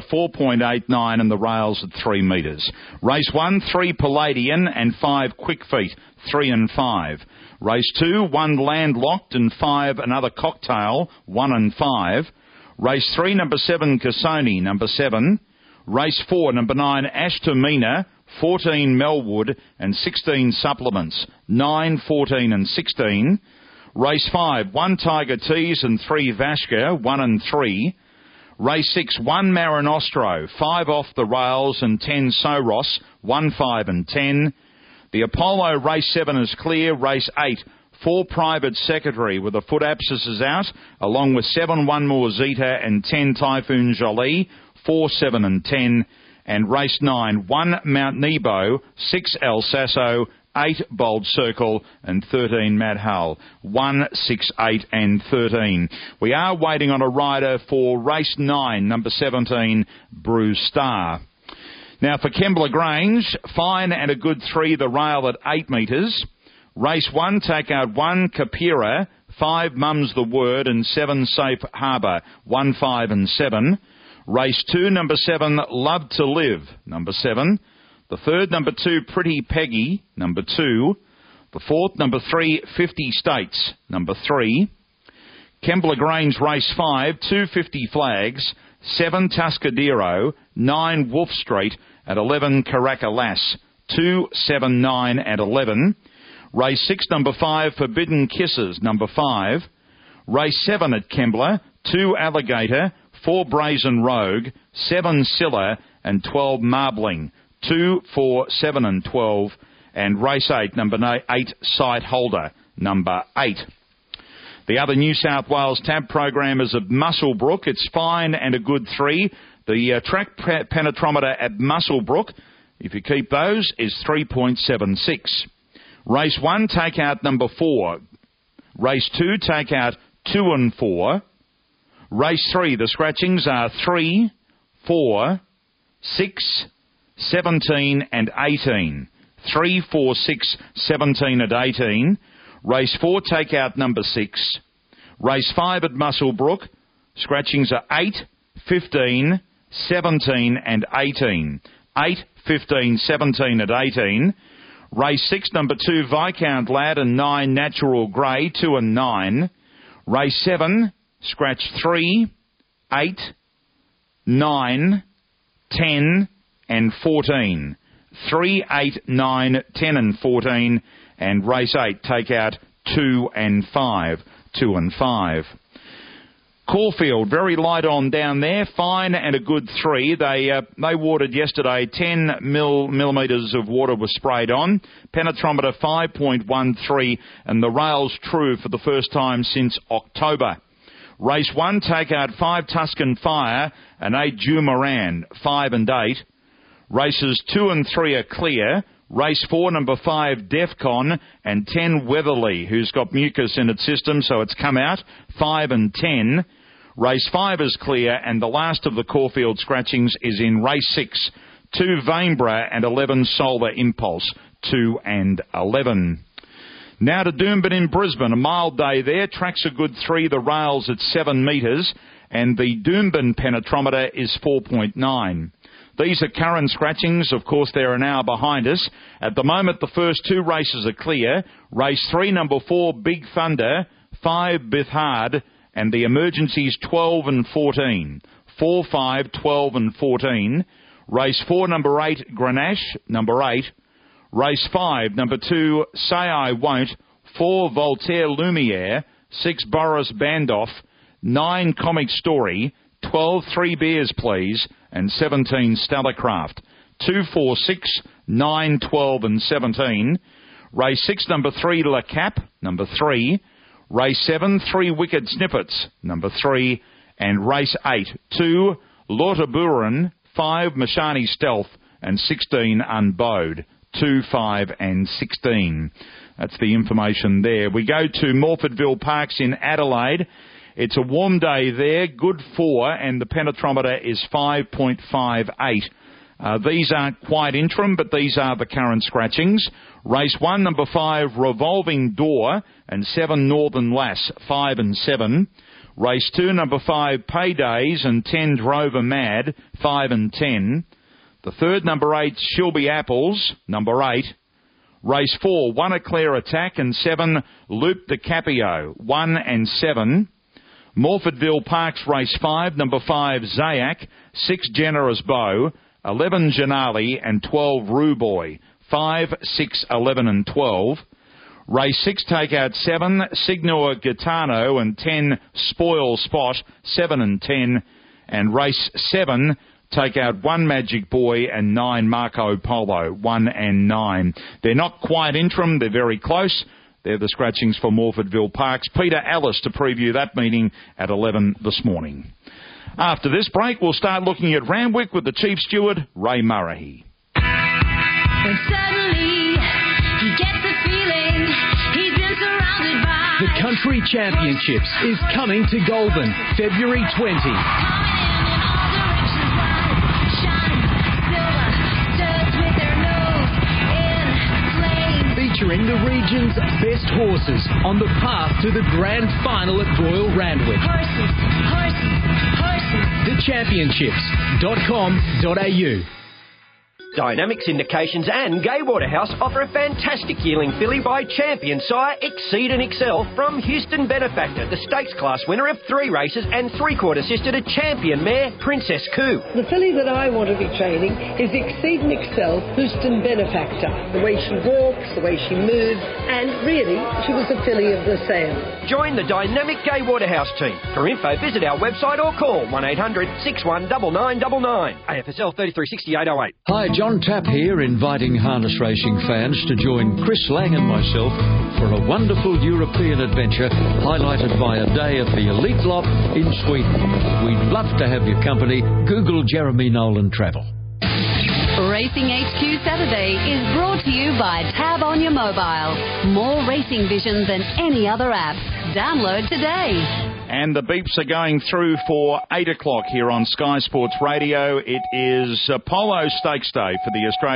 Speaker 3: 4.89 and the rails at 3 metres. Race 1, 3 Palladian and 5 Quick Feet, 3 and 5. Race 2, 1 Landlocked and 5 Another Cocktail, 1 and 5. Race 3, number 7 Cassoni, number 7. Race 4, number 9 Ashtamina, 14 Melwood and 16 Supplements, 9, 14 and 16. Race 5, 1 Tiger Tease and 3 Vashka, 1 and 3. Race 6, 1 Marinostro, 5 Off the Rails and 10 Soros, 1, 5 and 10. The Apollo Race 7 is clear. Race 8, 4 Private Secretary with a foot abscesses out, along with 7 One More Zeta and 10 Typhoon Jolie, 4, 7 and 10. And race 9, 1 Mount Nebo, 6 El Sasso, 8 Bold Circle and 13 Mad Hull, 1, 6, 8 and 13. We are waiting on a rider for race 9, number 17, Bruce Star. Now for Kembla Grange, fine and a good 3, the rail at 8 metres. Race 1, take out 1 Kapira, 5 Mum's the Word and 7 Safe Harbour, 1, 5 and 7. Race 2, number 7, Love to Live, number 7. The 3rd, number 2, Pretty Peggy, number 2. The 4th, number 3, 50 States, number 3. Kembla Grange race 5, 250 Flags, 7 Tuscadero, 9 Wolf Street and 11 Caracalas, 2, 7, 9 and 11. Race 6, number 5, Forbidden Kisses, number 5. Race 7 at Kembla, 2 Alligator, 4 Brazen Rogue, 7 Scylla and 12 Marbling. 2, 4, 7 and 12. And race 8, number 8, Sight Holder, number 8. The other New South Wales tab program is at Muswellbrook. It's fine and a good 3. The track penetrometer at Muswellbrook, if you keep those, is 3.76. Race 1, take out number 4. Race 2, take out 2 and 4. Race 3, the scratchings are 3, 4, 6, 17 and 18. 3, 4, 6, 17 and 18. Race 4, take out number 6. Race 5 at Muswellbrook, scratchings are 8, 15, 17 and 18. 8, 15, 17 and 18. Race 6, number 2, Viscount Lad, and 9, Natural Grey, 2 and 9. Race 7, scratch 3, 8, 9, 10 and 14. 3, 8, 9, 10 and 14. And race 8, take out 2 and 5. 2 and 5. Caulfield, very light on down there, fine and a good 3. They watered yesterday. 10 millimetres of water was sprayed on. Penetrometer 5.13, and the rail's true for the first time since October. Race 1, take out 5 Tuscan Fire and 8 Jumaran, 5 and 8. Races 2 and 3 are clear. Race 4, number 5, Defcon, and 10, Weatherly, who's got mucus in its system, so it's come out, 5 and 10. Race 5 is clear, and the last of the Caulfield scratchings is in race 6, 2, Vainborough, and 11, Solar Impulse, 2 and 11. Now to Doomben in Brisbane, a mild day there, track's a good 3, the rail's at 7 metres, and the Doomben penetrometer is 4.9. These are current scratchings. Of course, they are now behind us. At the moment, the first 2 races are clear. Race 3, number 4, Big Thunder, 5, Bithard, and the emergencies 12 and 14. 4, 5, 12 and 14. Race 4, number 8, Grenache, number 8. Race 5, number 2, Say I Won't, 4, Voltaire Lumiere, 6, Boris Bandoff, 9, Comic Story, 12, 3 Beers Please, and 17, Stellarcraft. 2, 4, 6, 9, 12 and 17. Race 6, number 3, Le Cap, number 3. Race 7, 3 Wicked Snippets, number 3. And race 8, 2, Lauterburen, 5, Mashani Stealth, and 16, Unbowed. 2, 5 and 16. That's the information there. We go to Morfordville Parks in Adelaide. It's a warm day there, good 4, and the penetrometer is 5.58. These aren't quite interim, but these are the current scratchings. Race 1, number 5, Revolving Door, and 7, Northern Lass, 5 and 7. Race 2, number 5, Paydays, and 10, Drover Mad, 5 and 10. The third, number 8, Shilby Apples, number 8. Race 4, 1, A Clear Attack, and 7, Loop de Capio, 1 and 7. Morfordville Parks Race 5, number 5, Zayak, 6, Generous Bow, 11, Janali, and 12, Ruboy, 5, 6, 11 and 12. Race 6, take out 7, Signor Gitano, and 10, Spoil Spot, 7 and 10. And race 7, take out 1, Magic Boy, and 9, Marco Polo, 1 and 9. They're not quite interim, they're very close. They're the scratchings for Morfordville Parks. Peter Ellis to preview that meeting at 11 this morning. After this break, we'll start looking at Randwick with the Chief Steward, Ray Murray.
Speaker 11: When suddenly he gets the feeling he's been surrounded by
Speaker 12: The Country Championships is coming to Goulburn, February 20. Featuring the region's best horses on the path to the grand final at Royal Randwick.
Speaker 11: Horses, horses, horses.
Speaker 12: Thechampionships.com.au.
Speaker 17: Dynamics Indications and Gay Waterhouse offer a fantastic yearling filly by champion sire Exceed and Excel from Houston Benefactor, the stakes class winner of 3 races and 3/4 sister to champion mare Princess Coup.
Speaker 18: The filly that I want to be training is Exceed and Excel, Houston Benefactor. The way she walks, walks, the way she moves, and really, she was a filly of the sale.
Speaker 17: Join the dynamic Gay Waterhouse team. For info, visit our website or call 1800 619999. AFSL 336808.
Speaker 20: Hi, John Tapp here, inviting harness racing fans to join Chris Lang and myself for a wonderful European adventure highlighted by a day at the Elite Lot in Sweden. We'd love to have your company. Google Jeremy Nolan Travel.
Speaker 2: Racing HQ Saturday is brought to you by Tab on your mobile. More racing vision than any other app. Download today.
Speaker 3: And the beeps are going through for 8 o'clock here on Sky Sports Radio. It is Polo Stakes Day for the Australian